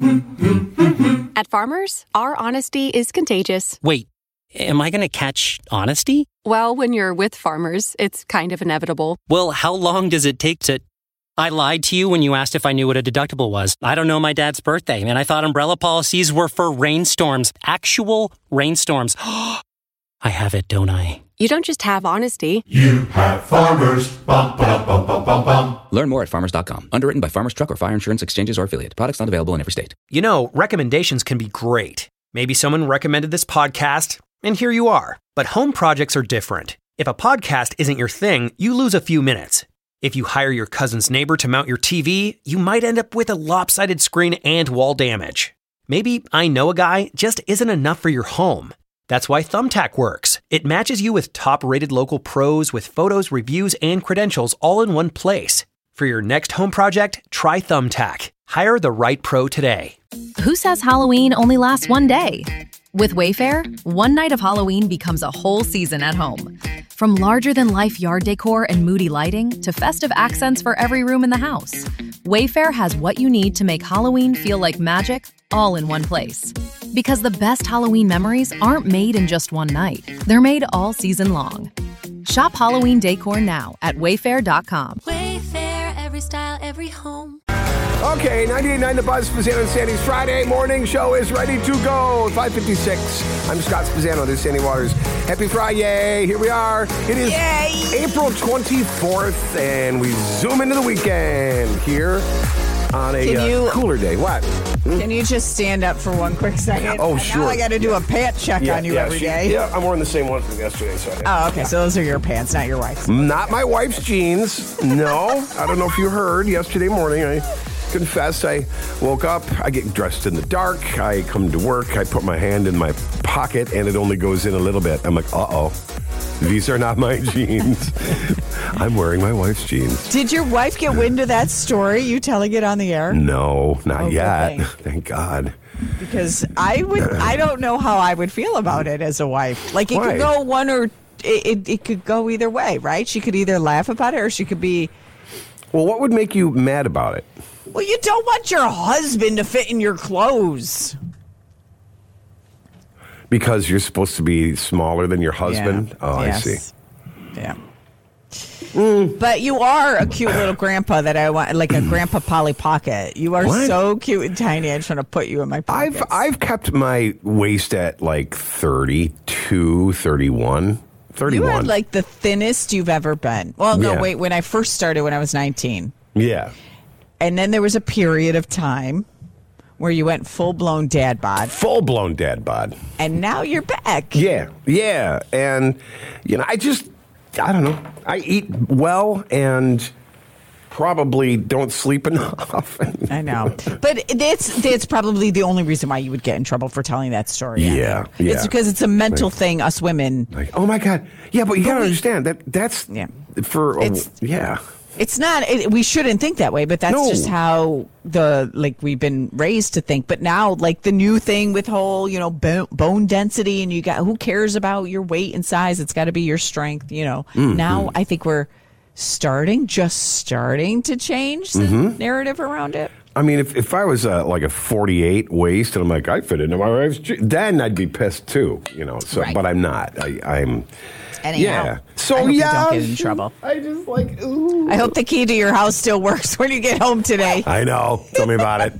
At Farmers, our honesty is contagious. Wait, am I going to catch honesty? Well, when you're with Farmers, it's kind of inevitable. Well, how long does it take to... I lied to you when you asked if I knew what a deductible was. I don't know my dad's birthday, and I thought umbrella policies were for rainstorms. Actual rainstorms. I have it, don't I? You don't just have honesty. You have Farmers. Bum, ba, bum, bum, bum, bum. Learn more at farmers.com. Underwritten by Farmers Truck or Fire Insurance Exchanges or Affiliate. Products not available in every state. You know, recommendations can be great. Maybe someone recommended this podcast, and here you are. But home projects are different. If a podcast isn't your thing, you lose a few minutes. If you hire your cousin's neighbor to mount your TV, you might end up with a lopsided screen and wall damage. Maybe I know a guy just isn't enough for your home. That's why Thumbtack works. It matches you with top-rated local pros with photos, reviews, and credentials all in one place. For your next home project, try Thumbtack. Hire the right pro today. Who says Halloween only lasts one day? With Wayfair, one night of Halloween becomes a whole season at home. From larger-than-life yard decor and moody lighting to festive accents for every room in the house, Wayfair has what you need to make Halloween feel like magic all in one place. Because the best Halloween memories aren't made in just one night. They're made all season long. Shop Halloween decor now at Wayfair.com. Wayfair, every style, every home. Okay, 98.9 The Buzz, Spazzano and Sandy's Friday morning show is ready to go. 5:56. I'm Scott Spazzano. This is Sandy Waters. Happy Friday. Here we are. It is April 24th, and we zoom into the weekend here on a cooler day. What? Can you just stand up for one quick second? Oh, sure. Now I got to do a pant check on you every day. Yeah, I'm wearing the same ones from yesterday. So okay. So those are your pants, not your wife's. Not my wife's jeans. No. I don't know if you heard yesterday morning. I confess, I woke up, I get dressed in the dark, I come to work, I put my hand in my pocket, and it only goes in a little bit. I'm like, uh-oh, these are not my jeans. I'm wearing my wife's jeans. Did your wife get wind of that story, you telling it on the air? No, not yet. Thank God. Because I don't know how I would feel about it as a wife. Like, it could go one or, it could go either way, right? She could either laugh about it or she could be... Well, what would make you mad about it? Well, you don't want your husband to fit in your clothes. Because you're supposed to be smaller than your husband? Yeah. Oh, yes. I see. Yeah. But you are a cute little grandpa that I want, like a Grandpa Polly Pocket. You are so cute and tiny. I just want to put you in my pockets. I've kept my waist at like 32, 31. 31. You are like the thinnest you've ever been. Well, no, wait. When I first started when I was 19. Yeah. And then there was a period of time where you went full-blown dad bod. Full-blown dad bod. And now you're back. Yeah. And, I don't know. I eat well and probably don't sleep enough. I know. But that's probably the only reason why you would get in trouble for telling that story. Yeah. It's because it's a mental thing, us women. Like, oh, my God. Yeah, but you got to understand that's for... It's not. We shouldn't think that way, but that's just how we've been raised to think. But now, like the new thing with whole, bone density, and who cares about your weight and size? It's got to be your strength. Now I think we're starting to change the narrative around it. I mean, if I was like a 48 waist and I'm like, I fit into my wife's, then I'd be pissed too. So, right. But I'm not. I'm. Anyhow, yeah. So I hope you don't get in trouble. I just ooh. I hope the key to your house still works when you get home today. I know. Tell me about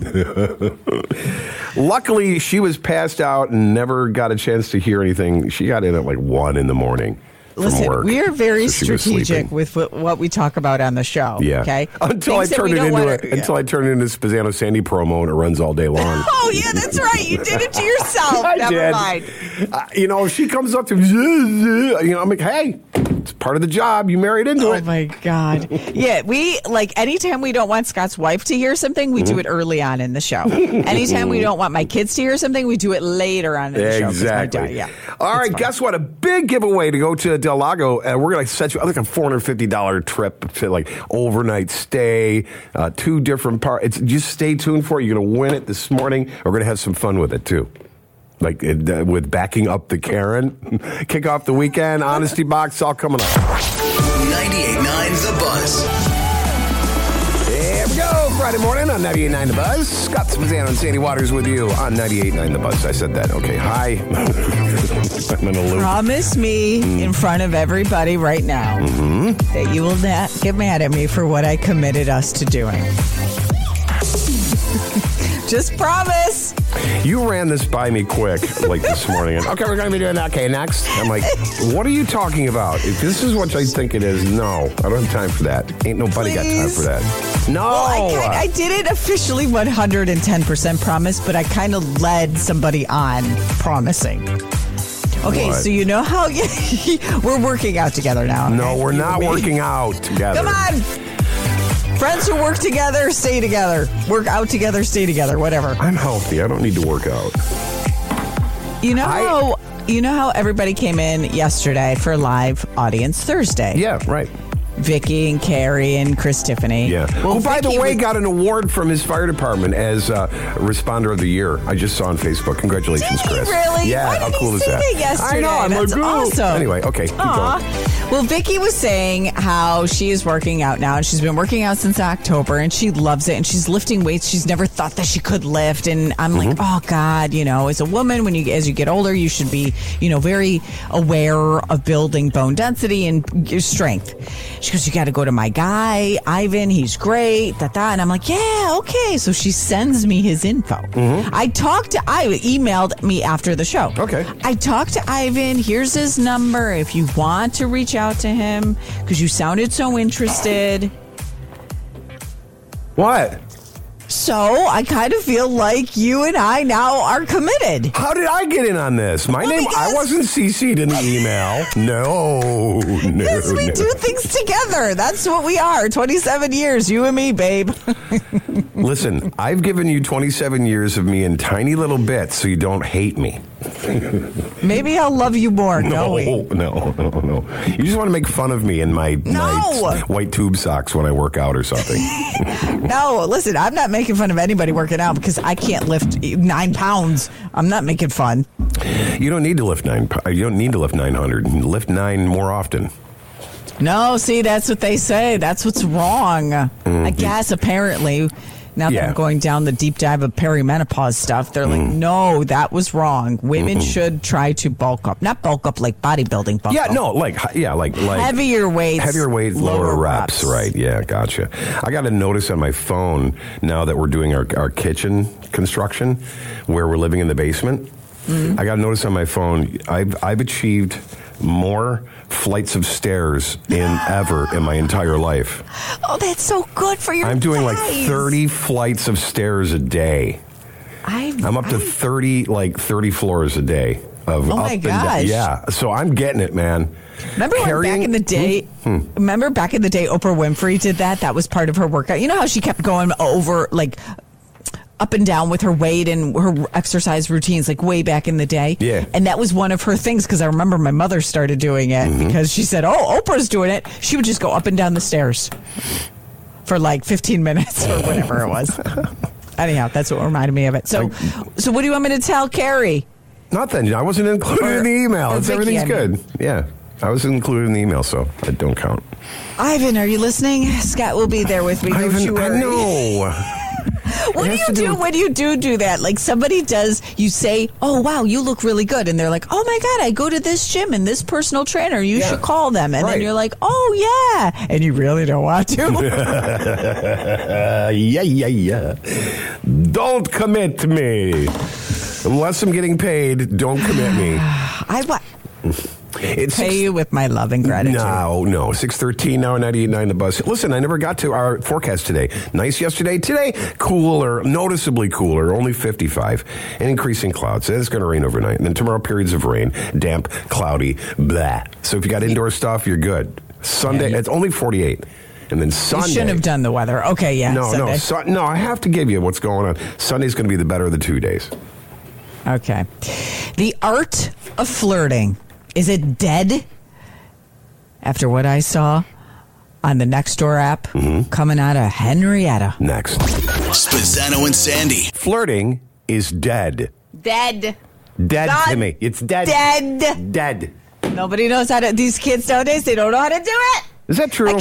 it. Luckily, she was passed out and never got a chance to hear anything. She got in at 1 in the morning. Listen, we are very strategic with what we talk about on the show. Yeah. Okay. Until I turn it into Spazzano Sandy promo and it runs all day long. Oh yeah, that's right. You did it to yourself. Never mind. If she comes up to me, I'm like, hey, it's part of the job. You married into it. Oh my God. Yeah, we anytime we don't want Scott's wife to hear something, we do it early on in the show. Anytime we don't want my kids to hear something, we do it later on in the show. Exactly. All right. Guess what? A big giveaway to go to Del Lago. We're going to set you like a $450 trip to overnight stay, 2 different parts. Just stay tuned for it. You're going to win it this morning. We're going to have some fun with it too. With backing up the Karen. Kick off the weekend. Honesty box all coming up. 98.9 The Buzz. There we go. Friday morning on 98.9 The Buzz. Scott Spezzano and Sandy Waters with you on 98.9 The Buzz. I said that. Okay, hi. I'm in a loop. Promise me in front of everybody right now that you will not get mad at me for what I committed us to doing. Just promise. You ran this by me quick, like this morning. Okay, we're going to be doing that. Okay, next. I'm like, what are you talking about? If this is what I think it is, no. I don't have time for that. Ain't nobody got time for that. No. Well, I didn't officially 110% promise, but I kind of led somebody on promising. Okay, What? so you know how we're working out together now. No, okay? we're You not and me. working out together. Come on. Friends who work together, stay together. Work out together, stay together, whatever. I'm healthy. I don't need to work out. You know how everybody came in yesterday for Live Audience Thursday? Yeah, right. Vicky and Carrie and Chris Tiffany. Yeah. Well, Who, by the Vicky way, was- got an award from his fire department as Responder of the Year. I just saw on Facebook. Congratulations, Did he Chris. really? Yeah, Why how did cool he is say that? that yesterday? I know. I'm That's like, ooh. awesome. Anyway, okay, keep Aw. going. Well, Vicky was saying how she is working out now, and she's been working out since October, and she loves it, and she's lifting weights she's never thought that she could lift. And I'm like, oh God, as a woman, as you get older, you should be, very aware of building bone density and your strength. She goes, you got to go to my guy, Ivan. He's great. And I'm like, yeah, okay. So she sends me his info. I emailed me after the show. Okay. I talked to Ivan. Here's his number if you want to reach out to him because you sounded so interested. What? So I kind of feel like you and I now are committed. How did I get in on this? I because- wasn't CC'd in the email. No. Yes, we do things together. That's what we are. 27 years, you and me, babe. Listen, I've given you 27 years of me in tiny little bits so you don't hate me. Maybe I'll love you more. No. You just want to make fun of me in my white tube socks when I work out or something. No, listen, I'm not making fun of anybody working out because I can't lift 9 pounds. I'm not making fun. You don't need to lift 9. You don't need to lift 900. Lift 9 more often. No, see, that's what they say. That's what's wrong. I guess, apparently, now that I'm going down the deep dive of perimenopause stuff, they're like, no, that was wrong. Women should try to bulk up. Not bulk up like bodybuilding bulk up. like heavier weights. Lower reps. Right, yeah, gotcha. I got a notice on my phone now that we're doing our kitchen construction where we're living in the basement. I got a notice on my phone. I've achieved more flights of stairs ever in my entire life. Oh, that's so good for your I'm doing thighs. like 30 flights of stairs a day. I'm up to 30 floors a day of Oh up my and gosh. down. Yeah, so I'm getting it, man. Remember when back in the day? Remember back in the day, Oprah Winfrey did that. That was part of her workout. You know how she kept going over up and down with her weight and her exercise routines, like way back in the day. Yeah. And that was one of her things because I remember my mother started doing it because she said, "Oh, Oprah's doing it." She would just go up and down the stairs for like 15 minutes or whatever it was. Anyhow, that's what reminded me of it. So what do you want me to tell Carrie? Nothing. I wasn't included in the email. Everything's good. Yeah. I was included in the email, so it don't count. Ivan, are you listening? Scott will be there with me. Don't you worry. I know. What do you do when you do that? Like somebody does, you say, "Oh, wow, you look really good." And they're like, "Oh my God, I go to this gym and this personal trainer. You should call them." And then you're like, "Oh, yeah." And you really don't want to. Yeah. Don't commit me. Unless I'm getting paid, don't commit me. It's pay you with my love and gratitude. No. 6:13 now, 98.9 The Buzz. Listen, I never got to our forecast today. Nice yesterday. Today, cooler, noticeably cooler, only 55. And increasing clouds. It's going to rain overnight. And then tomorrow, periods of rain, damp, cloudy, blah. So if you got indoor stuff, you're good. Sunday, it's only 48. And then Sunday. You shouldn't have done the weather. Okay, yeah. No, I have to give you what's going on. Sunday's going to be the better of the 2 days. Okay. The art of flirting. Is it dead? After what I saw on the Nextdoor app coming out of Henrietta. Next. Spezzano and Sandy. Flirting is dead. Dead. Dead God, to me. It's dead. Dead. Dead. Nobody knows how to, these kids nowadays, they don't know how to do it. Is that true?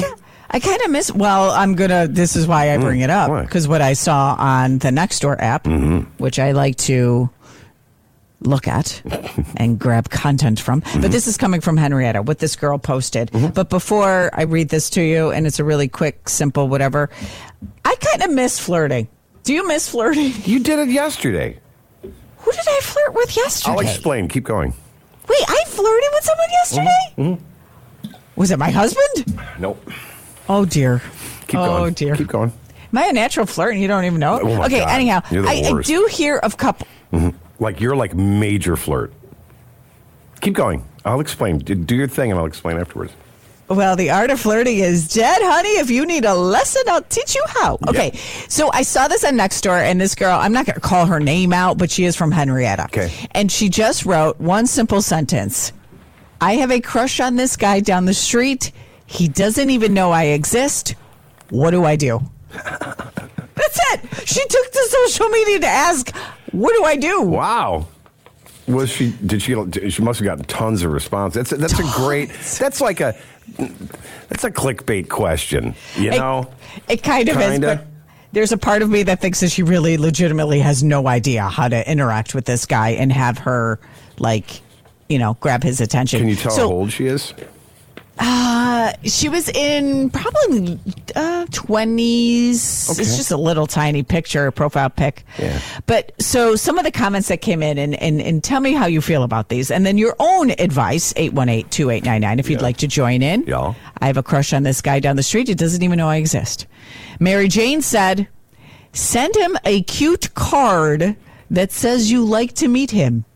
I kind of miss. Well, this is why I bring it up, because what I saw on the Nextdoor app, which I like to look at and grab content from. But this is coming from Henrietta, what this girl posted. But before I read this to you, and it's a really quick, simple whatever, I kind of miss flirting. Do you miss flirting? You did it yesterday. Who did I flirt with yesterday? I'll explain. Keep going. Wait, I flirted with someone yesterday? Was it my husband? Nope. Oh, dear. Keep going. Oh, dear. Keep going. Am I a natural flirt and you don't even know it? Oh, my okay, God. anyhow, You're the I worst. do hear of couple. Like, you're like major flirt. Keep going. I'll explain. Do your thing and I'll explain afterwards. Well, the art of flirting is dead, honey. If you need a lesson, I'll teach you how. Okay, so I saw this on Nextdoor, and this girl, I'm not going to call her name out, but she is from Henrietta. Okay. And she just wrote one simple sentence. I have a crush on this guy down the street. He doesn't even know I exist. What do I do? That's it. She took to social media to ask, what do I do? Wow. She must have gotten tons of response. That's a clickbait question, you know? It kind of is, but there's a part of me that thinks that she really legitimately has no idea how to interact with this guy and have her, grab his attention. Can you tell how old she is? She was in probably 20s. Okay. It's just a little tiny picture, profile pic. Yeah. But so some of the comments that came in, and tell me how you feel about these. And then your own advice, 818-2899, if you'd like to join in. Yeah. I have a crush on this guy down the street. He doesn't even know I exist. Mary Jane said, send him a cute card that says you like to meet him.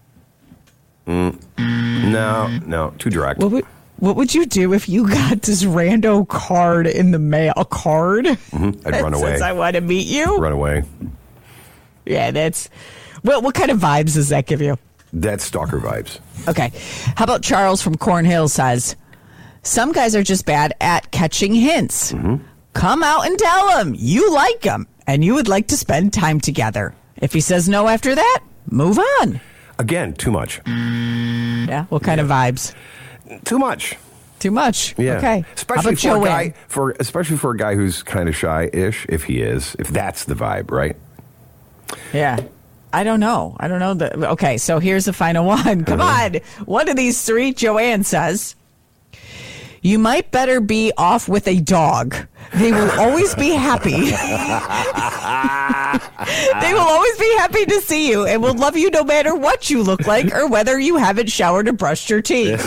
No, too direct. What would you do if you got this rando card in the mail? A card? I'd run away. Says I want to meet you? Run away. Yeah, that's... What kind of vibes does that give you? That's stalker vibes. Okay. How about Charles from Cornhill says, some guys are just bad at catching hints. Come out and tell him you like him and you would like to spend time together. If he says no after that, move on. Again, too much. Yeah, what kind of vibes? Too much. Too much. Yeah. Okay. Especially for a guy who's kind of shy-ish, if that's the vibe, right? Yeah. I don't know. Okay, so here's the final one. Come on. One of these three, Joanne says, you might better be off with a dog. They will always be happy. They will always be happy to see you and will love you no matter what you look like or whether you haven't showered or brushed your teeth.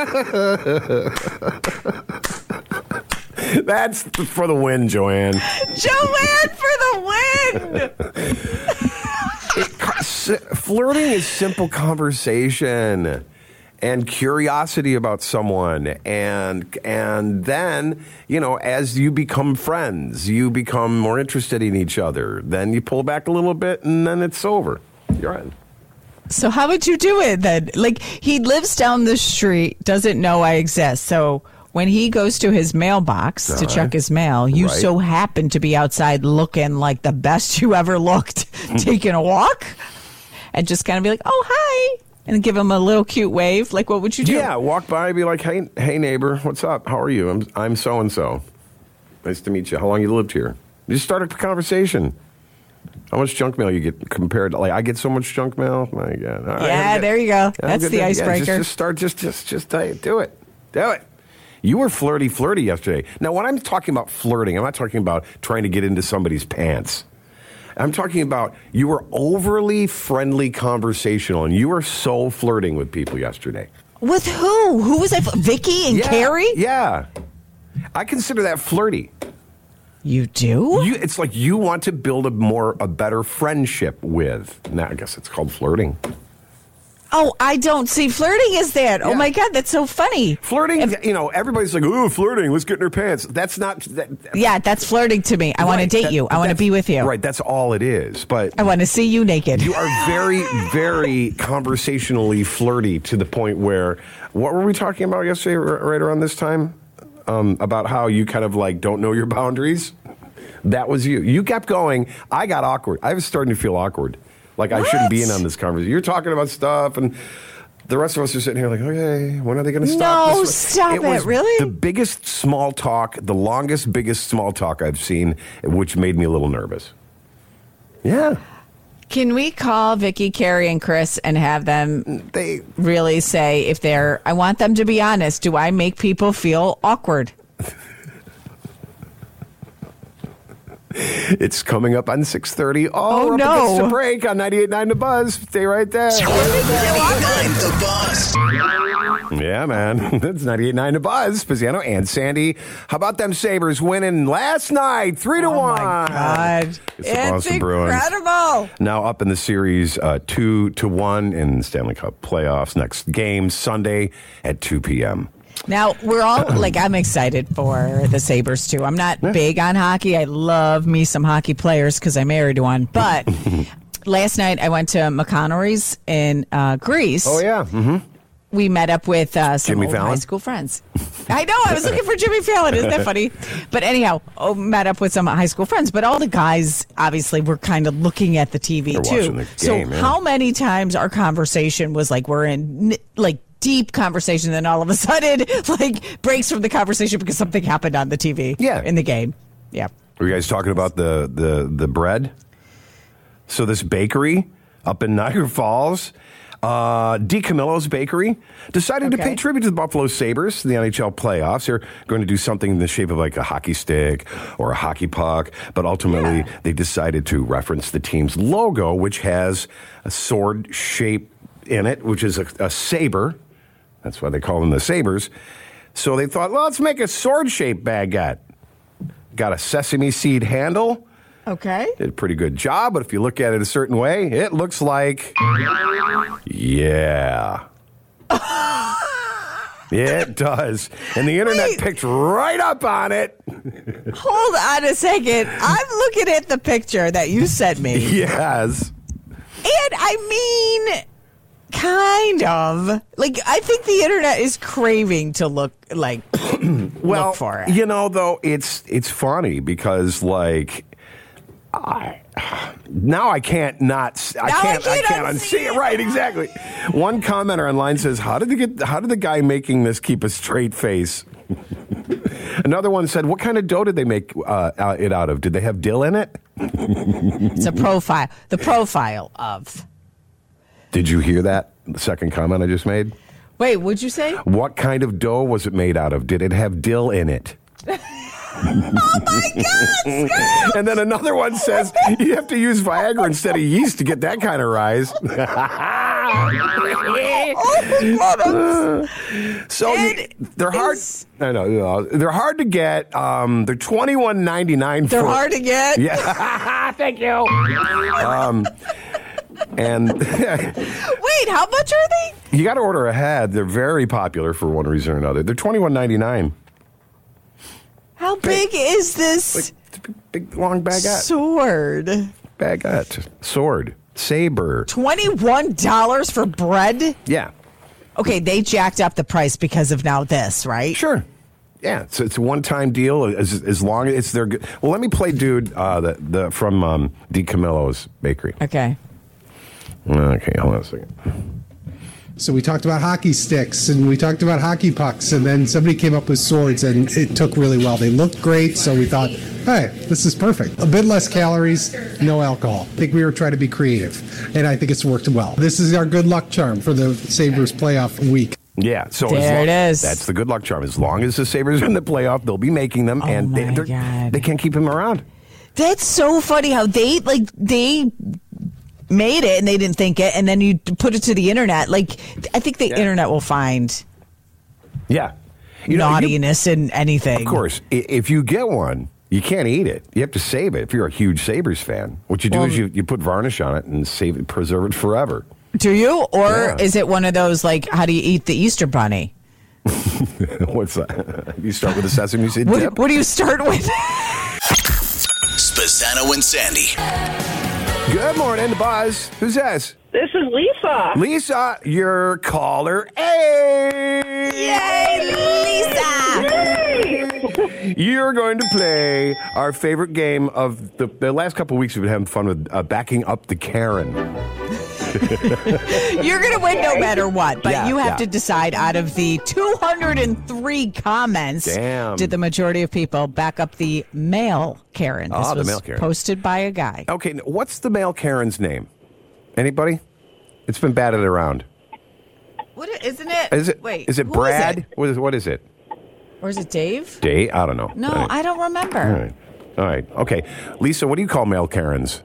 That's for the win, Joanne. Joanne for the win! Flirting is simple conversation and curiosity about someone, and then, as you become friends, you become more interested in each other. Then you pull back a little bit, and then it's over. You're in. So how would you do it then? Like, he lives down the street, doesn't know I exist. So when he goes to his mailbox to check his mail, you so happen to be outside looking like the best you ever looked, taking a walk, and just kind of be like, oh, hi. And give him a little cute wave. Like, what would you do? Yeah, walk by, be like, hey, neighbor, what's up? How are you? I'm so and so. Nice to meet you. How long you lived here? Just start a conversation. How much junk mail you get compared to? Like, I get so much junk mail. My God. There you go. That's the icebreaker. Just start. Just do it. Do it. You were flirty yesterday. Now, when I'm talking about flirting, I'm not talking about trying to get into somebody's pants. I'm talking about you were overly friendly conversational, and you were so flirting with people yesterday. With who? Who was I? Vicky and Carrie? Yeah. I consider that flirty. You do? It's like you want to build a better friendship with. Now, I guess it's called flirting. Oh, I don't see flirting as that. Yeah. Oh, my God, that's so funny. Flirting, everybody's like, oh, flirting, let's get in her pants. That's not... Yeah, that's flirting to me. I want to date you. I want to be with you. Right, that's all it is. But I want to see you naked. You are very, very conversationally flirty to the point where... What were we talking about yesterday, right around this time? About how you kind of don't know your boundaries? That was you. You kept going. I got awkward. I was starting to feel awkward. Like, I shouldn't be in on this conversation. You're talking about stuff, and The rest of us are sitting here like, okay, when are they going to stop No, this? stop it, was really? the biggest small talk, the longest, biggest small talk I've seen, which made me a little nervous. Yeah. Can we call Vicky, Carrie, and Chris and have them really say if they're, I want them to be honest, do I make people feel awkward? It's coming up on 6:30. Oh, we're up no. against a break on 98.9 The Buzz. Stay right there. 98.9 The Buzz. Yeah, man. That's 98.9 The Buzz. Pisano and Sandy. How about them Sabres winning last night, 3-1? Oh, my God. It's the Boston Bruins. Incredible. Now up in the series 2-1 in the Stanley Cup playoffs. Next game Sunday at 2 p.m. Now, we're all, I'm excited for the Sabres, too. I'm not big on hockey. I love me some hockey players because I married one. But last night, I went to McConaughey's in Greece. Oh, yeah. Mm-hmm. We met up with some Jimmy old Fallon? high school friends. I know. I was looking for Jimmy Fallon. Isn't that funny? But anyhow, met up with some high school friends. But all the guys, obviously, were kind of looking at the TV, They're too. watching the So game, yeah. how many times our conversation was we're in, deep conversation, then all of a sudden, breaks from the conversation because something happened on the TV in the game. Yeah. Were you guys talking about the bread? So this bakery up in Niagara Falls, DiCamillo's Bakery, decided to pay tribute to the Buffalo Sabres in the NHL playoffs. They're going to do something in the shape of like a hockey stick or a hockey puck, but ultimately they decided to reference the team's logo, which has a sword shape in it, which is a saber. That's why they call them the Sabres. So they thought, well, let's make a sword-shaped baguette. Got a sesame seed handle. Okay. Did a pretty good job, but if you look at it a certain way, it looks like, yeah. It does. And the internet picked right up on it. Hold on a second. I'm looking at the picture that you sent me. Yes. And I mean, kind of. I think the internet is craving to look look for it. You know, though, it's funny because, now I can't unsee it. Right, exactly. One commenter online says, "How did the guy making this keep a straight face?" Another one said, "What kind of dough did they make it out of? Did they have dill in it?" It's a profile. The profile of. Did you hear that? The second comment I just made. Wait, what'd you say? What kind of dough was it made out of? Did it have dill in it? Oh my God! And then another one says you have to use Viagra instead of yeast to get that kind of rise. So they're hard. I know they're hard to get. They're $21.99. They're hard to get. Yeah. Thank you. And wait, how much are they? You got to order ahead. They're very popular for one reason or another. They're $21.99. How big is this? Big long baguette. Sword. Baguette. Sword. Saber. $21 for bread? Yeah. Okay, they jacked up the price because of now this, right? Sure. Yeah, so it's a one-time deal as long as it's their good. Well, let me play Dude from DiCamillo's Bakery. Okay. Okay, hold on a second. So we talked about hockey sticks and we talked about hockey pucks, and then somebody came up with swords and it took really well. They looked great, so we thought, hey, this is perfect. A bit less calories, no alcohol. I think we were trying to be creative, and I think it's worked well. This is our good luck charm for the Sabres playoff week. Yeah, so there it is. That's the good luck charm. As long as the Sabres are in the playoff, they'll be making them, and they can't keep them around. That's so funny how they made it and they didn't think it, and then you put it to the internet. I think the internet will find naughtiness in anything. Of course, if you get one, you can't eat it. You have to save it. If you're a huge Sabres fan, what you do is you put varnish on it and preserve it forever. Do you? Or is it one of those, how do you eat the Easter bunny? What's that? You start with a sesame seed dip? What do you start with? Pisano and Sandy. Good morning, the Buzz. Who's this? This is Lisa. Lisa, your caller A. Yay, Lisa! You're going to play our favorite game of the last couple of weeks. We've been having fun with backing up the Karen. You're going to win no matter what, but Yeah, you have yeah. to decide out of the 203 comments. Damn. Did the majority of people back up the male Karen? This the was male Karen. posted by a guy. Okay, what's the male Karen's name? Anybody? It's been batted around. What isn't it? Is it? Wait, Is it who Brad? What is it? Or is it Dave? Dave? I don't know. No, All right. I don't remember. All right. Okay. Lisa, what do you call male Karens?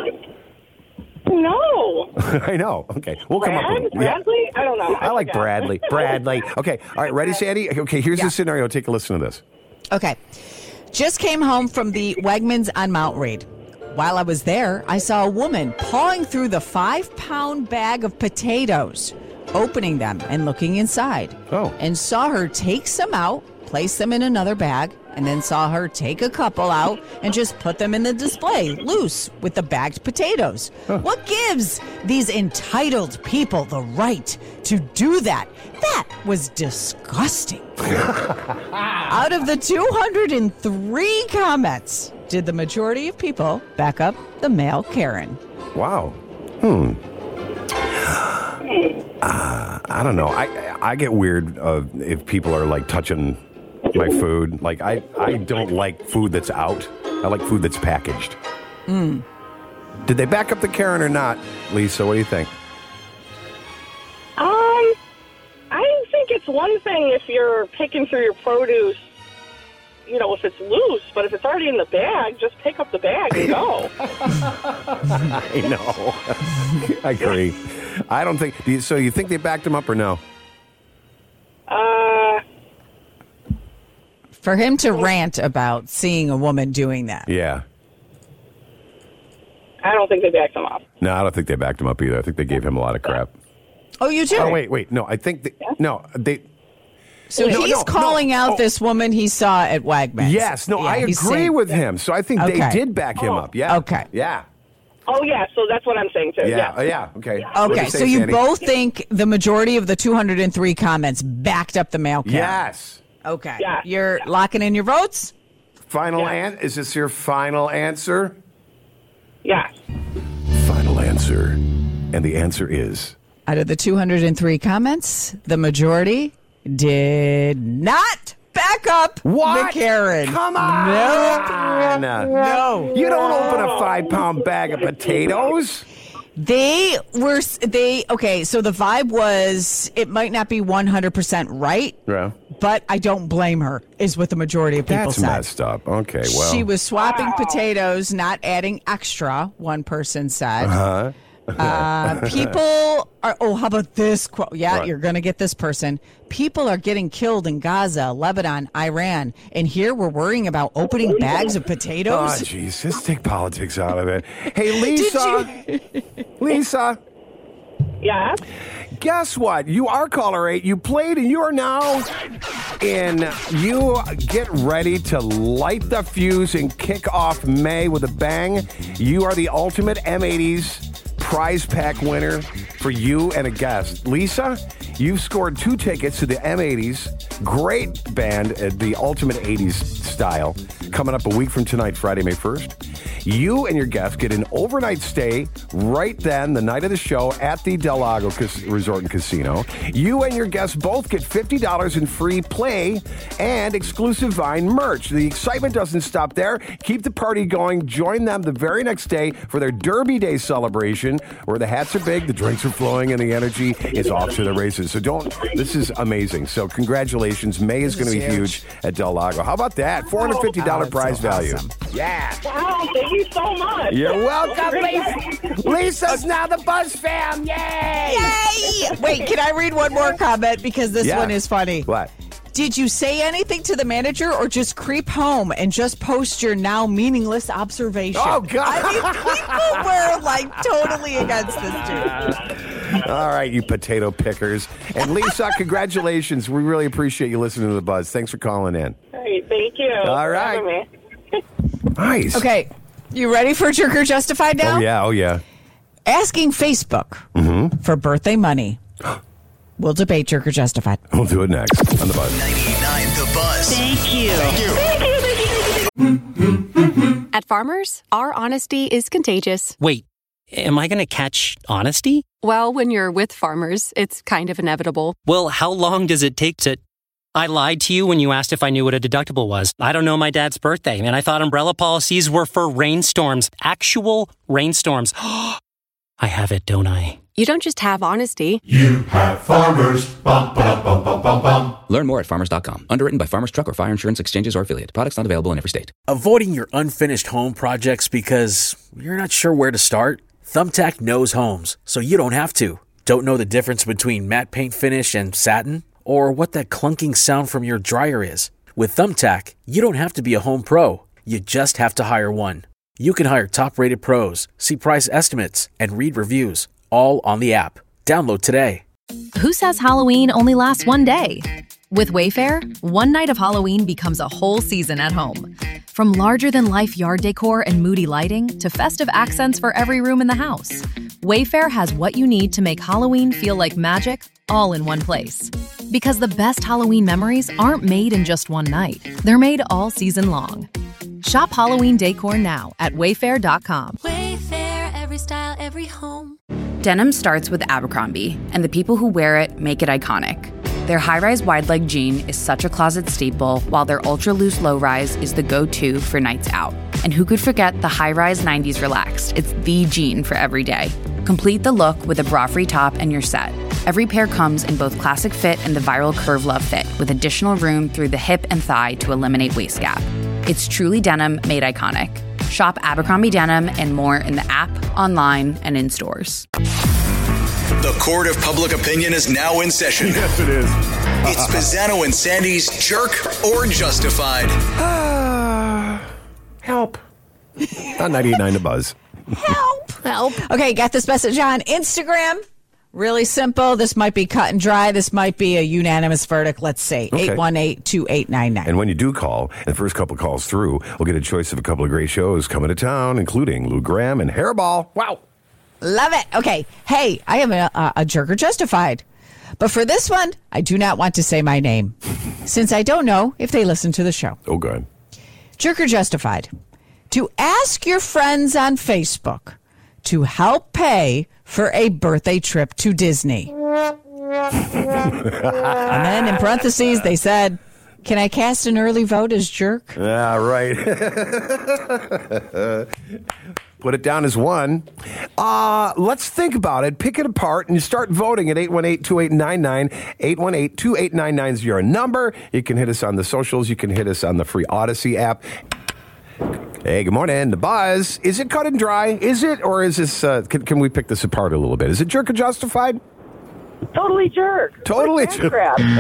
No. I know. Okay. We'll come up with Bradley? I don't know. I like Bradley. Bradley. Okay. All right. Ready, Sandy? Okay. Here's the scenario. Take a listen to this. Okay. Just came home from the Wegmans on Mount Read. While I was there, I saw a woman pawing through the 5-pound bag of potatoes, opening them and looking inside. Oh. And saw her take some out, place them in another bag, and then saw her take a couple out and just put them in the display, loose, with the bagged potatoes. What gives these entitled people the right to do that? That was disgusting. Out of the 203 comments, did the majority of people back up the male Karen? Wow. I don't know. I get weird if people are like touching my food. Like I don't like food that's out. I like food that's packaged. Did they back up the Karen or not, Lisa? What do you think? I think it's one thing if you're picking through your produce, you know, if it's loose, but if it's already in the bag, just pick up the bag and go. I know. I agree. I don't think. So you think they backed him up or no? For him to rant about seeing a woman doing that. Yeah. I don't think they backed him up. No, I don't think they backed him up either. I think they gave him a lot of crap. Oh, you do? Oh, wait. No, I think they. So he's calling out this woman he saw at Wegmans. Yes. No, Yeah, I he's agree saying- with him. So I think they Okay. did back him up. Yeah. Okay. Yeah. Oh, yeah, so that's what I'm saying, too. Yeah. Yeah. Okay. What do Okay, you say, so you Sandy? both think the majority of the 203 comments backed up the male Karen? Yes. Okay. Yeah. You're locking in your votes? Final answer. Is this your final answer? Yeah. Final answer. And the answer is. Out of the 203 comments, the majority did not back up What? the Karen. Come on. No. You don't open a 5-pound bag of potatoes. Okay, so the vibe was it might not be 100% right, Yeah. but I don't blame her, is what the majority of people That's said. messed up. Okay, well. She was swapping potatoes, not adding extra, one person said. Uh-huh. People are, how about this quote? Yeah, What? you're going to get this person. People are getting killed in Gaza, Lebanon, Iran. And here we're worrying about opening bags of Oh, potatoes. jeez. Let's take politics out of it. Hey, Lisa. Lisa. Yeah? Guess what? You are caller 8. You played and you are now in. You get ready to light the fuse and kick off May with a bang. You are the ultimate M80s prize pack winner for you and a guest. Lisa, you've scored 2 tickets to the M80s. Great band, the ultimate 80s style, coming up a week from tonight, Friday, May 1st. You and your guest get an overnight stay right then, the night of the show, at the Del Lago Resort and Casino. You and your guest both get $50 in free play and exclusive Vine merch. The excitement doesn't stop there. Keep the party going. Join them the very next day for their Derby Day celebration, where the hats are big, the drinks are flowing, and the energy is off to the races. So this is amazing. So congratulations. May is going to be huge at Del Lago. How about that? $450 prize value. awesome. Yeah. Wow, thank you so much. You're welcome, Lisa. Lisa's now the Buzz fam. Yay! Yay! Wait, can I read one more comment? Because this Yeah. one is funny. What? Did you say anything to the manager or just creep home and just post your now meaningless observation? Oh, God. I mean, people were like totally against this dude. All right, you potato pickers. And Lisa, congratulations. We really appreciate you listening to the Buzz. Thanks for calling in. All right, thank you. All for right. having me. Nice. Okay, you ready for Jerk or Justified now? Oh, yeah. Asking Facebook for birthday money. We'll debate Jerk or Justified. We'll do it next on the Buzz. 99 The Buzz. Thank you. At Farmers, our honesty is contagious. Wait, Am I going to catch honesty? Well, when you're with farmers, it's kind of inevitable. Well, how long does it take to... I lied to you when you asked if I knew what a deductible was. I don't know my dad's birthday, and I thought umbrella policies were for rainstorms. Actual rainstorms. I have it, don't I? You don't just have honesty. You have Farmers. Bum, ba, bum, bum, bum, bum. Learn more at farmers.com. Underwritten by Farmers Truck or Fire Insurance Exchanges or Affiliate. Products not available in every state. Avoiding your unfinished home projects because you're not sure where to start? Thumbtack knows homes, so you don't have to. Don't know the difference between matte paint finish and satin? Or what that clunking sound from your dryer is? With Thumbtack, you don't have to be a home pro. You just have to hire one. You can hire top-rated pros, see price estimates, and read reviews, all on the app. Download today. Who says Halloween only lasts one day? With Wayfair, one night of Halloween becomes a whole season at home. From larger-than-life yard decor and moody lighting to festive accents for every room in the house, Wayfair has what you need to make Halloween feel like magic all in one place. Because the best Halloween memories aren't made in just one night. They're made all season long. Shop Halloween decor now at Wayfair.com. Wayfair, every style, every home. Denim starts with Abercrombie, and the people who wear it make it iconic. Their high-rise wide-leg jean is such a closet staple, while their ultra-loose low-rise is the go-to for nights out. And who could forget the high-rise 90s relaxed? It's the jean for every day. Complete the look with a bra-free top and you're set. Every pair comes in both classic fit and the viral Curve Love fit, with additional room through the hip and thigh to eliminate waist gap. It's truly denim made iconic. Shop Abercrombie Denim and more in the app, online, and in stores. The court of public opinion is now in session. Yes, it is. It's Pizzano and Sandy's Jerk or Justified. Help. On 98.9 The Buzz. Help. Okay, got this message on Instagram. Really simple. This might be cut and dry. This might be a unanimous verdict. Let's say 818-2899. And when you do call, and the first couple calls through, we'll get a choice of a couple of great shows coming to town, including Lou Graham and Hairball. Wow. Love it. Okay. Hey, I have a Jerk or Justified. But for this one, I do not want to say my name, since I don't know if they listen to the show. Oh, good. Jerk or Justified. To ask your friends on Facebook to help pay for a birthday trip to Disney. And then in parentheses, they said, can I cast an early vote as jerk? Yeah, right. Put it down as one. Let's think about it. Pick it apart and start voting at 818-2899. 818-2899 is your number. You can hit us on the socials. You can hit us on the free Odyssey app. Hey, good morning. The Buzz. Is it cut and dry? Is it? Or is this, can we pick this apart a little bit? Is it Jerk or Justified? Totally jerk. Totally jerk.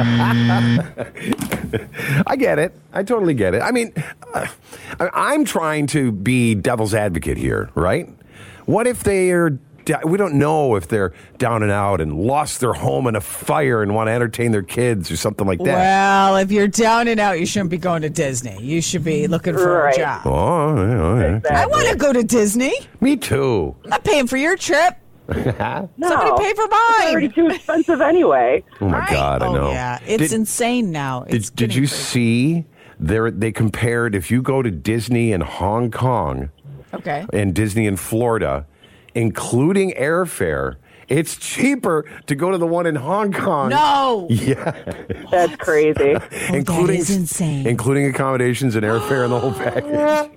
I get it. I totally get it. I mean, I'm trying to be devil's advocate here, right? What if they are, we don't know if they're down and out and lost their home in a fire and want to entertain their kids or something like that. Well, if you're down and out, you shouldn't be going to Disney. You should be looking for a job. Oh, yeah. Exactly. I want to go to Disney. Me too. I'm not paying for your trip. No, somebody pay for it's mine. already too expensive anyway. Oh my God, I know. Yeah, it's insane now. Did you see? They compared if you go to Disney in Hong Kong, and Disney in Florida, including airfare, it's cheaper to go to the one in Hong Kong. No. Yeah. That's crazy. That is insane. Including accommodations and airfare and the whole package.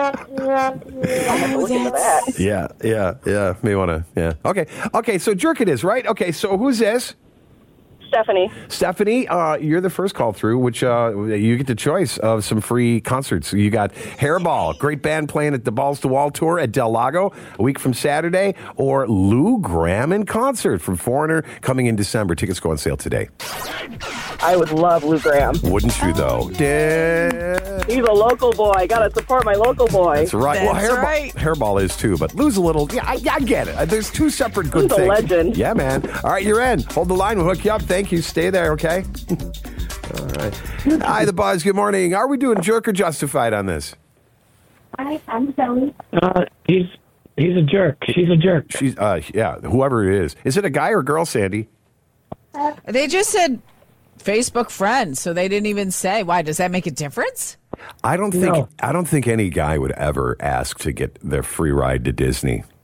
Yeah. May want to, yeah. Okay, so jerk it is, right? Okay, so who's this? Stephanie, you're the first call through, which you get the choice of some free concerts. You got Hairball, great band playing at the Balls to Wall tour at Del Lago a week from Saturday, or Lou Graham in concert from Foreigner coming in December. Tickets go on sale today. I would love Lou Graham. Wouldn't you, though? He's a local boy. Got to support my local boy. That's right. Hairball is too, but Lou's a little, I get it. There's two separate good things. He's a legend. Yeah, man. All right, you're in. Hold the line. We'll hook you up. Thank you. Stay there, okay? All right. Hi, The Buzz. Good morning. Are we doing Jerk or Justified on this? Hi, I'm Zoe. He's a jerk. She's a jerk. She's, yeah, whoever it is. Is it a guy or girl, Sandy? They just said Facebook friends, so they didn't even say. Why? Does that make a difference? I don't think any guy would ever ask to get their free ride to Disney.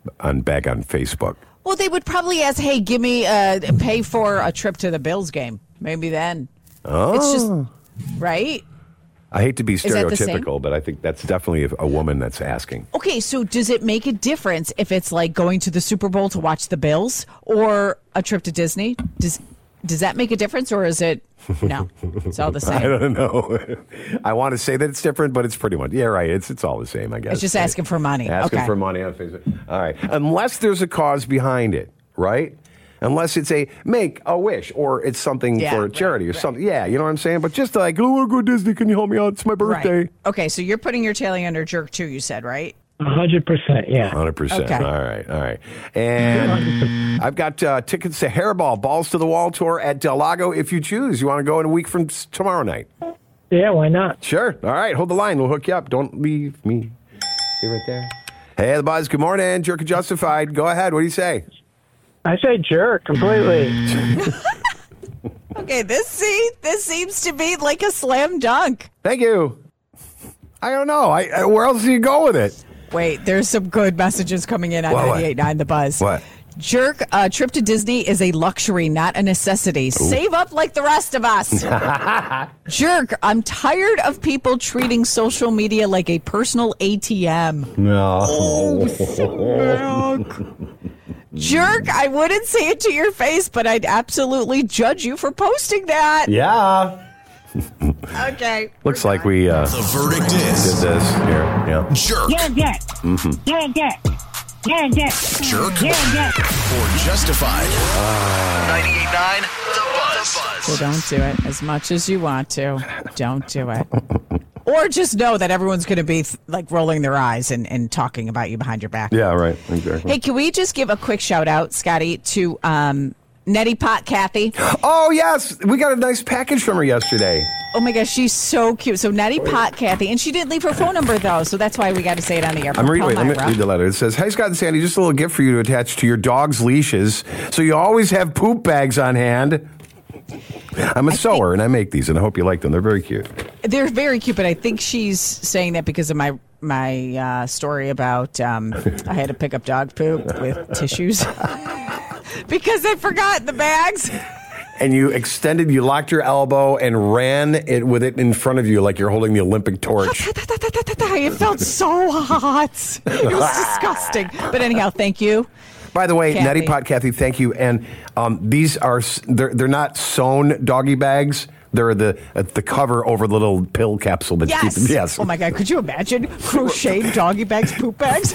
back on Facebook. Well, they would probably ask, hey, give me, pay for a trip to the Bills game. Maybe then. Oh. It's just, right? I hate to be Is that the same? stereotypical, but I think that's definitely a woman that's asking. Okay, so does it make a difference if it's like going to the Super Bowl to watch the Bills or a trip to Disney? Does that make a difference, or is it, no, it's all the same? I don't know. I want to say that it's different, but it's pretty much, yeah, right. It's all the same, I guess. It's just asking for money. Asking for money on Facebook. All right. Unless there's a cause behind it, right? Unless it's a make a wish or it's something for charity or something. Yeah, you know what I'm saying? But just like, I want to go to Disney. Can you help me out? It's my birthday. Right. Okay, so you're putting your tailing under jerk too, you said, right? 100%, yeah. 100%. Okay. All right. And I've got tickets to Hairball, Balls to the Wall tour at Del Lago if you choose. You want to go in a week from tomorrow night? Yeah, why not? Sure. All right, hold the line. We'll hook you up. Don't leave me. See right there. Hey, The Buzz. Good morning. Jerk and Justified. Go ahead. What do you say? I say jerk completely. Okay, this seems to be like a slam dunk. Thank you. I don't know. Where else do you go with it? Wait, there's some good messages coming in on 98.9 The Buzz. What? Jerk, a trip to Disney is a luxury, not a necessity. Ooh. Save up like the rest of us. Jerk, I'm tired of people treating social media like a personal ATM. No. Jerk, I wouldn't say it to your face, but I'd absolutely judge you for posting that. Yeah. Okay. Looks like we the verdict is did this here. Yeah. Jerk. Yeah. Jerk. Or justified. 98.9 The Buzz. So don't do it as much as you want to. Don't do it. Or just know that everyone's going to be like rolling their eyes and talking about you behind your back. Yeah, right. Exactly. Hey, can we just give a quick shout out, Scotty, to Nettie Pot Kathy? Oh, yes. We got a nice package from her yesterday. Oh, my gosh. She's so cute. So Nettie Pot Kathy. And she didn't leave her phone number, though. So that's why we got to say it on the air. Let me read the letter. It says, hey, Scott and Sandy, just a little gift for you to attach to your dog's leashes so you always have poop bags on hand. I'm a sewer, and I make these, and I hope you like them. They're very cute. They're very cute, but I think she's saying that because of my story about I had to pick up dog poop with tissues because I forgot the bags. And you locked your elbow and ran it with it in front of you like you're holding the Olympic torch. It felt so hot. It was disgusting. But anyhow, thank you. By the way, Kathy. Nettie Pot Kathy, thank you. And these are they're not sewn doggy bags. They're the cover over the little pill capsule that you keep. Yes. Oh my God, could you imagine crocheted doggy bags, poop bags?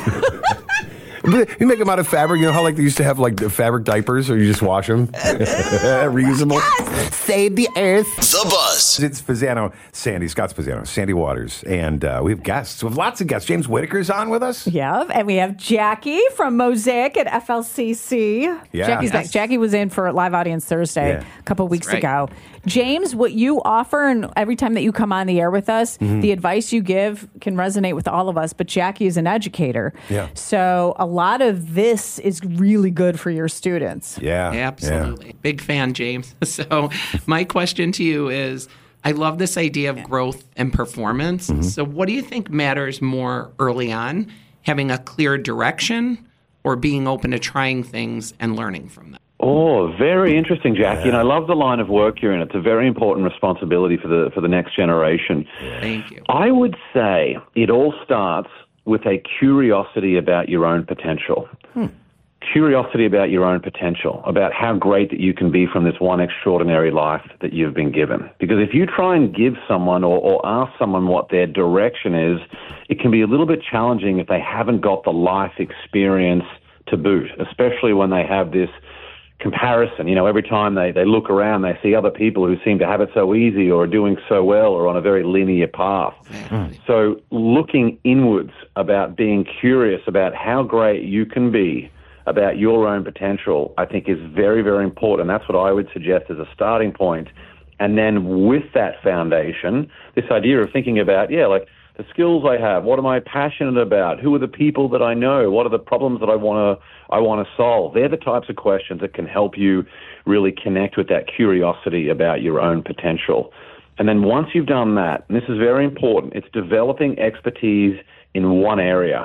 You make them out of fabric. You know how like they used to have like the fabric diapers, or you just wash them reusable. Yes. Save the earth. The Buzz. It's Pizzano, Scott Pizzano, Sandy Waters, and we have guests. We have lots of guests. James Whitaker's on with us. Yeah, and we have Jackie from Mosaic at FLCC. Yeah. Jackie's back. Jackie was in for Live Audience Thursday a couple of weeks ago. James, what you offer, and every time that you come on the air with us, the advice you give can resonate with all of us, but Jackie is an educator. Yeah. So a lot of this is really good for your students. Yeah. Absolutely. Big fan, James. So my question to you is, I love this idea of growth and performance. So what do you think matters more early on, having a clear direction or being open to trying things and learning from them? Oh, very interesting, Jackie. And I love the line of work you're in. It's a very important responsibility for the next generation. Thank you. I would say it all starts with a curiosity about your own potential. Curiosity about your own potential, about how great that you can be from this one extraordinary life that you've been given. Because if you try and give someone or ask someone what their direction is, it can be a little bit challenging if they haven't got the life experience to boot, especially when they have this comparison. You know, every time they look around, they see other people who seem to have it so easy or are doing so well or on a very linear path. So looking inwards about being curious about how great you can be, about your own potential, I think is very, very important. That's what I would suggest as a starting point. And then with that foundation, this idea of thinking about, like the skills I have, what am I passionate about, who are the people that I know, what are the problems that I want to solve. They're the types of questions that can help you really connect with that curiosity about your own potential. And then once you've done that, and this is very important, it's developing expertise in one area.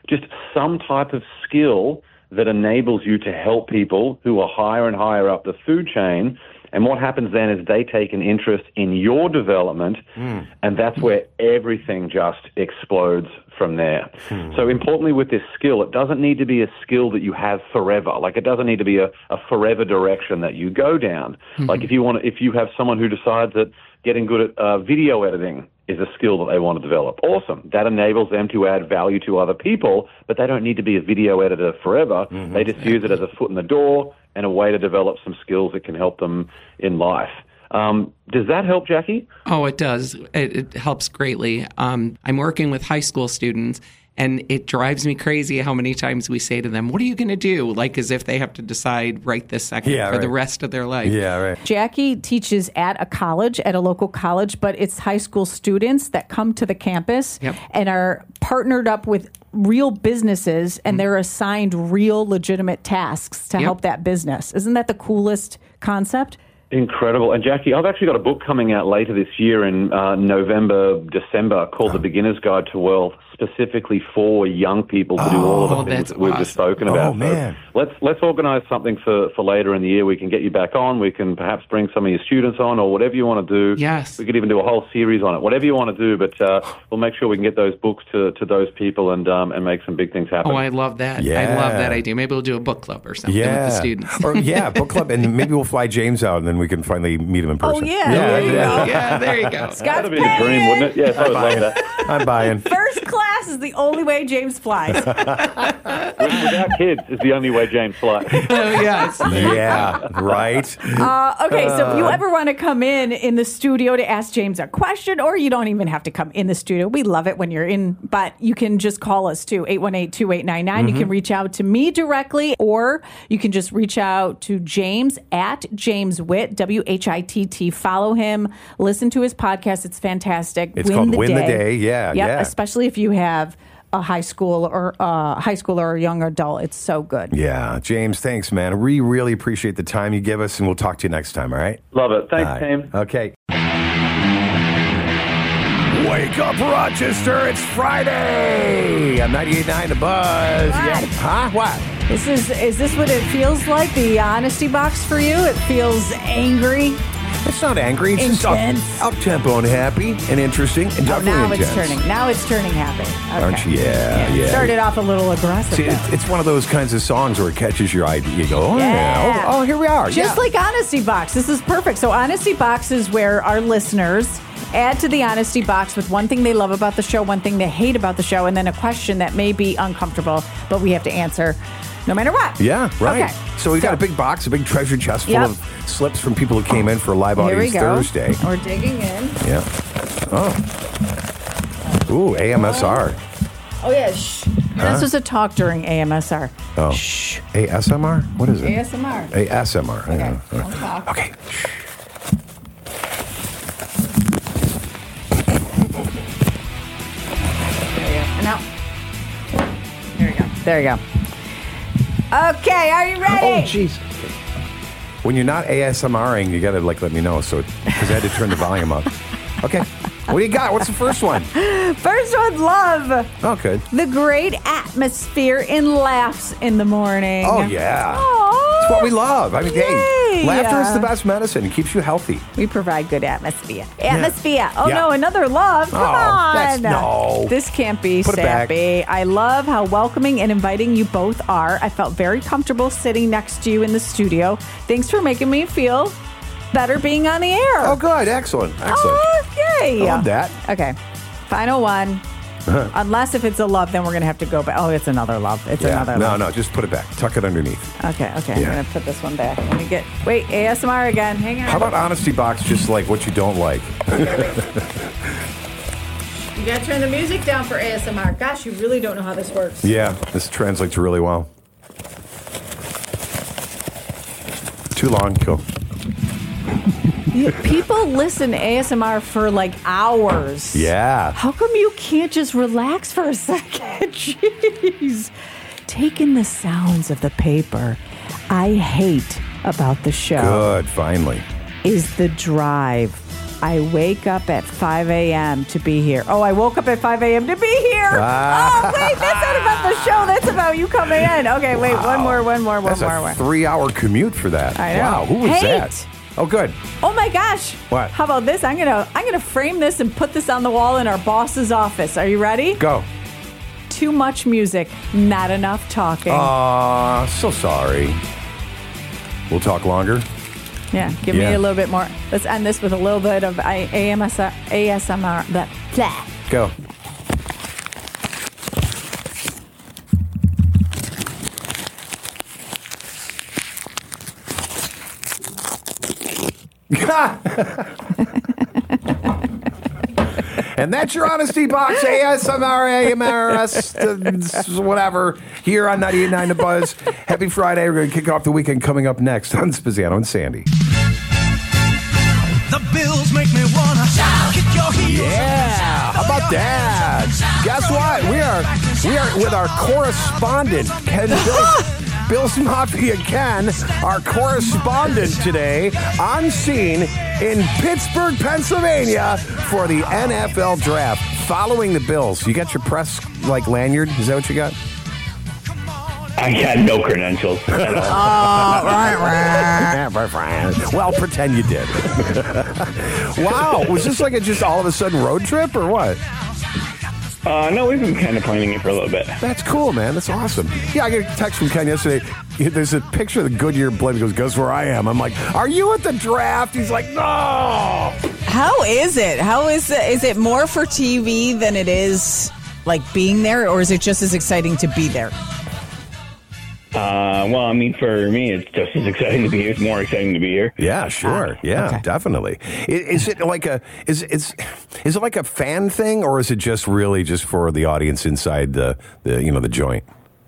just some type of skill that enables you to help people who are higher and higher up the food chain. And what happens then is they take an interest in your development, and that's where everything just explodes from there. So importantly with this skill, it doesn't need to be a skill that you have forever. Like, it doesn't need to be a forever direction that you go down. Like, if you have someone who decides that getting good at video editing is a skill that they want to develop, awesome. That enables them to add value to other people, but they don't need to be a video editor forever. They just use it as a foot in the door and a way to develop some skills that can help them in life. Does that help, Jackie? Oh, it does. It helps greatly. I'm working with high school students, and it drives me crazy how many times we say to them, what are you going to do? Like, as if they have to decide right this second for the rest of their life. Yeah, right. Jackie teaches at a local college, but it's high school students that come to the campus and are partnered up with real businesses, and they're assigned real legitimate tasks to help that business. Isn't that the coolest concept? Incredible. And Jackie, I've actually got a book coming out later this year in November, December, called The Beginner's Guide to Wealth, specifically for young people to do all of the things that we've just spoken about. Oh, man. So let's organize something for later in the year. We can get you back on. We can perhaps bring some of your students on, or whatever you want to do. Yes. We could even do a whole series on it. Whatever you want to do, but we'll make sure we can get those books to those people and make some big things happen. Oh, I love that. Yeah. I love that idea. Maybe we'll do a book club or something with the students. Or book club, and maybe we'll fly James out, and then we can finally meet him in person. Oh, yeah. There you go. Yeah, there you go. Scott's That'd be the dream, wouldn't it? Yes, I would love that. I'm buying. First class is the only way James flies. Without kids is the only way James flies. Oh, yes. Yeah, right. Okay, so if you ever want to come in the studio to ask James a question, or you don't even have to come in the studio. We love it when you're in, but you can just call us too, 818-2899. You can reach out to me directly, or you can just reach out to James at James Witt, W-H-I-T-T. Follow him. Listen to his podcast. It's fantastic. It's called Win the Day. Yeah. Especially if you have a high schooler or a young adult. It's so good. Yeah. James, thanks, man. We really appreciate the time you give us, and we'll talk to you next time, all right? Love it. Thanks, team. Okay. Wake up, Rochester. It's Friday on 98.9 The Buzz. What? Yeah. Huh? What? Is this what it feels like, the honesty box for you? It feels angry. It's not angry. It's just up-tempo and happy and interesting and definitely now intense. Now it's turning happy. Okay. Aren't you? Yeah. It started off a little aggressive. See, it's one of those kinds of songs where it catches your eye. You go, oh, yeah. Oh, here we are. Just like Honesty Box. This is perfect. So Honesty Box is where our listeners add to the Honesty Box with one thing they love about the show, one thing they hate about the show, and then a question that may be uncomfortable, but we have to answer no matter what. Yeah, right. Okay. So we got a big box, a big treasure chest full of slips from people who came in for a live audience Thursday. We're digging in. Yeah. Oh. Ooh, AMSR. Oh, yeah. Shh. You're not supposed to talk during AMSR. Oh. Shh. ASMR? What is it? ASMR. ASMR. Okay. Don't talk. Okay. Now, there you go. Okay, are you ready? Oh, jeez. When you're not ASMRing, you gotta let me know. So, because I had to turn the volume up. Okay. What do you got? What's the first one? First one, love. Oh, good. The great atmosphere in laughs in the morning. Oh, yeah. Aww. It's what we love. I mean, hey, laughter is the Yeah. best medicine. It keeps you healthy. We provide good atmosphere. Atmosphere. Oh, Yeah. no, another love. Come on. No. This can't be Put it back. sappy. I love how welcoming and inviting you both are. I felt very comfortable sitting next to you in the studio. Thanks for making me feel better being on the air. Oh, good. Excellent. Excellent. Okay. I love that. Okay. Final one. Unless if it's a love, then we're going to have to go back. Oh, it's another love. It's another love. No, just put it back. Tuck it underneath. Okay. Yeah. I'm going to put this one back. Let me wait, ASMR again. Hang on. How about Honesty Box, just like what you don't like? You got to turn the music down for ASMR. Gosh, you really don't know how this works. Yeah, this translates really well. Too long. Go. People listen to ASMR for like hours. Yeah. How come you can't just relax for a second? Jeez. Take in the sounds of the paper. I hate about the show Good, finally. is the drive. I wake up at 5 a.m. to be here. Oh, I woke up at 5 a.m. to be here. Oh, wait, that's not about the show. That's about you coming in. Okay, wait, one more. That's a 3-hour commute for that. I know. Wow, who was that? Oh, good. Oh my gosh. What? How about this? I'm gonna frame this and put this on the wall in our boss's office. Are you ready? Go. Too much music, not enough talking. So sorry. We'll talk longer. Yeah, give me a little bit more. Let's end this with a little bit of ASMR. Blah. Go. And that's your Honesty Box, ASMR, AMRS, whatever, here on 98.9 The Buzz. Happy Friday. We're going to kick off the weekend coming up next on Spaziano and Sandy. The Bills make me wanna kick your heels. Yeah, how about that? Guess what? We are with our correspondent, Ken Bills Mafia Ken, our correspondent today, on scene in Pittsburgh, Pennsylvania for the NFL Draft. Following the Bills. You got your press lanyard? Is that what you got? I had no credentials at all. Well, pretend you did. Wow. Was this like a just all of a sudden road trip or what? No, we've been kind of planning it for a little bit. That's cool, man. That's awesome. Yeah, I got a text from Ken yesterday. There's a picture of the Goodyear blimp. He goes, guess where I am? I'm like, are you at the draft? He's like, no. How is it? Is it more for TV than it is like being there, or is it just as exciting to be there? Well, I mean, for me, it's just as exciting to be here. It's more exciting to be here. Yeah, sure. Yeah, okay. Definitely. Is it like is it like a fan thing, or is it just really just for the audience inside the joint?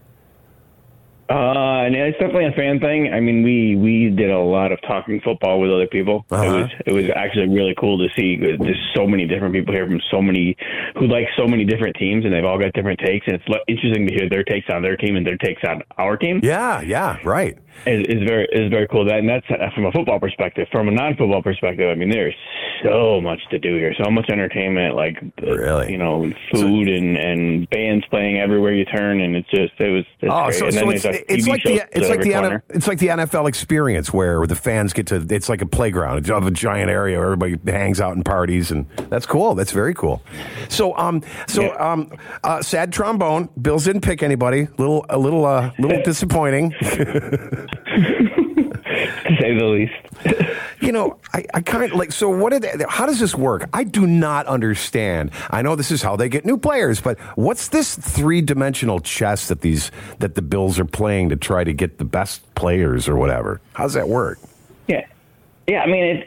And it's definitely a fan thing. I mean, we did a lot of talking football with other people. Uh-huh. It was actually really cool to see. There's so many different people here who like so many different teams, and they've all got different takes. And it's interesting to hear their takes on their team and their takes on our team. Yeah, right. It's very cool. And that's from a football perspective. From a non-football perspective, I mean, there's so much to do here. So much entertainment, like really, food and bands playing everywhere you turn, and it's great. So it's like the NFL experience where the fans get to. It's like a playground of a giant area where everybody hangs out and parties, and that's cool. That's very cool. So sad trombone. Bills didn't pick anybody. A little disappointing. To say the least. I kind of like, so how does this work? I do not understand. I know this is how they get new players, but what's this 3-dimensional chess that the Bills are playing to try to get the best players or whatever? How's that work? Yeah. I mean,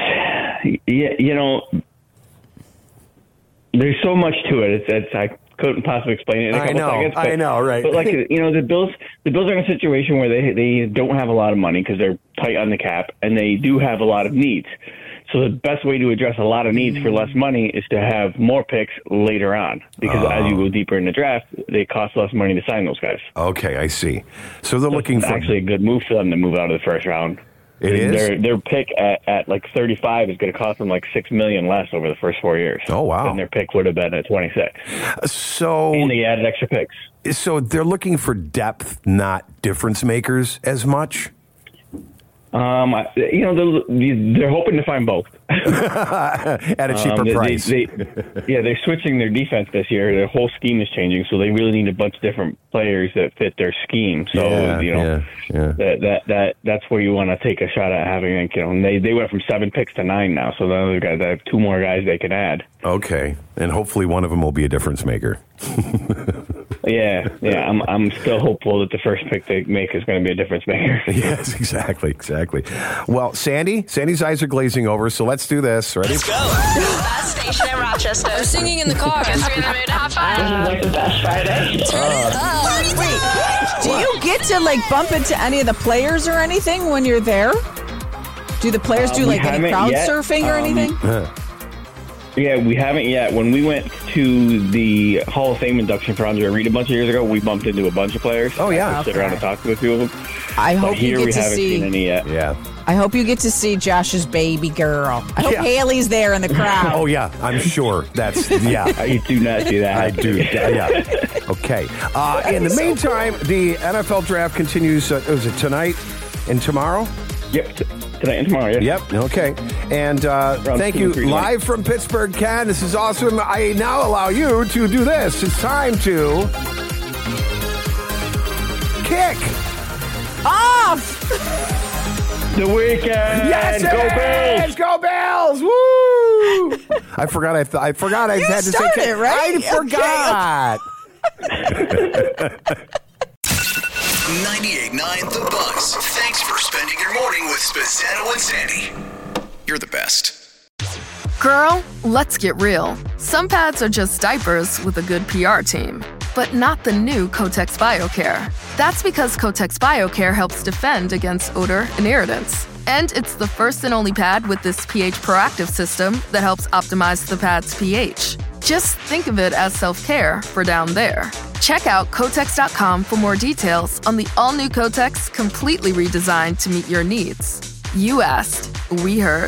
there's so much to it. I couldn't possibly explain it in a couple seconds. I know, right? But the Bills are in a situation where they don't have a lot of money because they're tight on the cap, and they do have a lot of needs. So the best way to address a lot of needs for less money is to have more picks later on, because as you go deeper in the draft, they cost less money to sign those guys. Okay, I see. So they're looking for actually a good move for them to move out of the first round. It is? Their pick at like 35 is going to cost them like $6 million less over the first 4 years. Oh, wow. And their pick would have been at 26. And they added extra picks. So they're looking for depth, not difference makers as much? They're hoping to find both at a cheaper price. They're switching their defense this year. Their whole scheme is changing, so they really need a bunch of different players that fit their scheme. So that's where you want to take a shot at having. They went from 7 picks to 9 now, so the other guys have 2 more guys they can add. Okay, and hopefully one of them will be a difference maker. Yeah. I'm still hopeful that the first pick they make is going to be a difference maker. Yes, exactly. Well, Sandy's eyes are glazing over, so let's do this. Ready? Let's go. Best station in Rochester. We're singing in the car. Guess we're in the mood to have fun. This is like the best Friday. Turn it up. Wait, do you get to bump into any of the players or anything when you're there? Do the players do any crowd surfing or anything? Yeah, we haven't yet. When we went to the Hall of Fame induction for Andre Reed a bunch of years ago, we bumped into a bunch of players. Oh, yeah. Sit around and talk to a few of them. I hope here you we get to haven't see. seen any yet. Yeah. I hope you get to see Josh's baby girl. I hope Yeah. Haley's there in the crowd. Oh, yeah, I'm sure. That's, yeah. I do not see that. I do, yeah. Okay. In the meantime, the NFL draft continues, is it tonight and tomorrow? Yep, tonight and tomorrow, yeah. Yep, okay. And thank you. Live from Pittsburgh, Ken. This is awesome. I now allow you to do this. It's time to kick off the weekend. Yes, Go Bills! Go Bills! Woo! I forgot. I forgot. I had to say started it, right? I forgot. 98.9 The Buzz. Thanks for spending your morning with Spazzano and Sandy. You're the best. Girl, let's get real. Some pads are just diapers with a good PR team, but not the new Kotex BioCare. That's because Kotex BioCare helps defend against odor and irritants. And it's the first and only pad with this pH proactive system that helps optimize the pad's pH. Just think of it as self-care for down there. Check out Kotex.com for more details on the all-new Kotex, completely redesigned to meet your needs. You asked, we heard.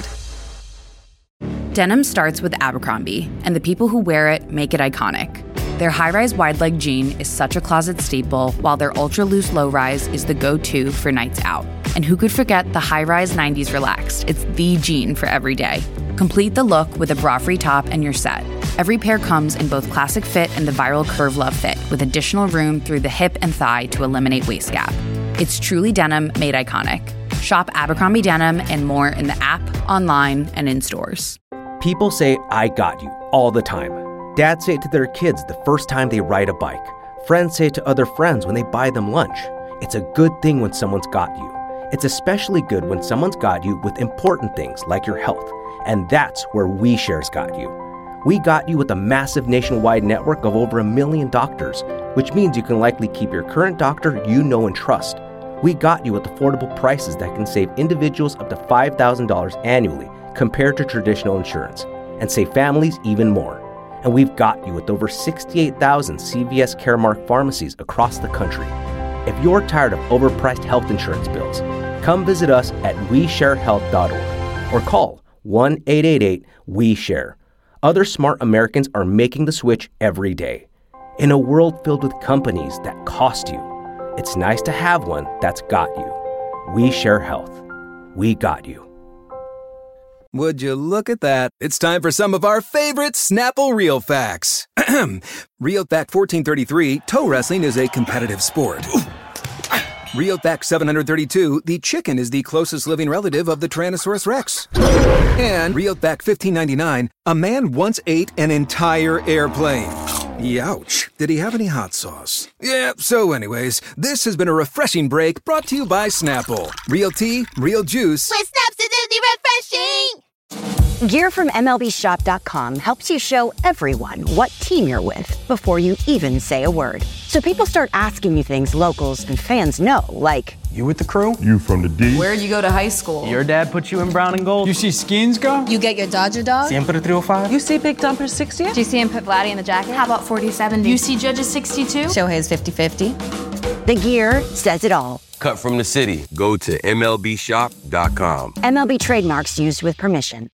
Denim starts with Abercrombie, and the people who wear it make it iconic. Their high-rise wide-leg jean is such a closet staple, while their ultra-loose low-rise is the go-to for nights out. And who could forget the high-rise 90s Relaxed? It's the jean for every day. Complete the look with a bra-free top and you're set. Every pair comes in both classic fit and the viral Curve Love fit, with additional room through the hip and thigh to eliminate waist gap. It's truly denim made iconic. Shop Abercrombie Denim and more in the app, online, and in stores. People say, I got you, all the time. Dads say it to their kids the first time they ride a bike. Friends say it to other friends when they buy them lunch. It's a good thing when someone's got you. It's especially good when someone's got you with important things like your health. And that's where WeShare's got you. We got you with a massive nationwide network of over 1 million doctors, which means you can likely keep your current doctor you know and trust. We got you with affordable prices that can save individuals up to $5,000 annually compared to traditional insurance, and save families even more. And we've got you with over 68,000 CVS Caremark pharmacies across the country. If you're tired of overpriced health insurance bills, come visit us at WeShareHealth.org or call 1-888-WE-SHARE. Other smart Americans are making the switch every day. In a world filled with companies that cost you, it's nice to have one that's got you. We Share Health. We got you. Would you look at that? It's time for some of our favorite Snapple Real Facts. Real Fact 1433, toe wrestling is a competitive sport. Real Fact 732, the chicken is the closest living relative of the Tyrannosaurus Rex. And Real Fact 1599, a man once ate an entire airplane. Youch. Did he have any hot sauce? Yeah, so anyways, this has been a refreshing break brought to you by Snapple. Real tea, real juice. With Snaps, it's refreshing! Gear from MLBShop.com helps you show everyone what team you're with before you even say a word. So people start asking you things locals and fans know, like, you with the crew? You from the D? Where'd you go to high school? Your dad put you in brown and gold? You see Skins go? You get your Dodger dog? Siempre 305? You see Big Dumper 60? Do you see him put Vladdy in the jacket? How about 40-70? You see Judges 62? Shohei's 50-50. The gear says it all. Cut from the city. Go to MLBshop.com. MLB trademarks used with permission.